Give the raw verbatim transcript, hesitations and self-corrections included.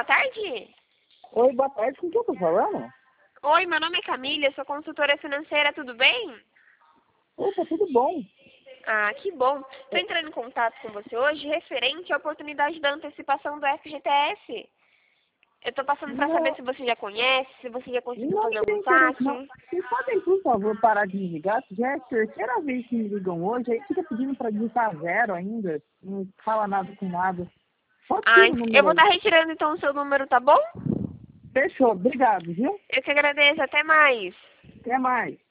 boa tarde. Oi, boa tarde. Com quem eu tô falando? Oi, meu nome é Camila, eu sou consultora financeira, tudo bem? Opa, tudo bom. Ah, que bom. Estou entrando em contato com você hoje referente à oportunidade da antecipação do F G T S. Eu estou passando para saber Não, se você já conhece, se você já conseguiu não fazer tenho algum interesse, não. saque. Vocês podem, por favor, parar de me ligar? Já é a terceira vez que me ligam hoje, aí fica pedindo pra digitar zero ainda, não fala nada com nada. Só Ah, tira o eu número vou aí. estar retirando então o seu número, tá bom? Fechou, obrigado, viu? Eu que agradeço, até mais. Até mais.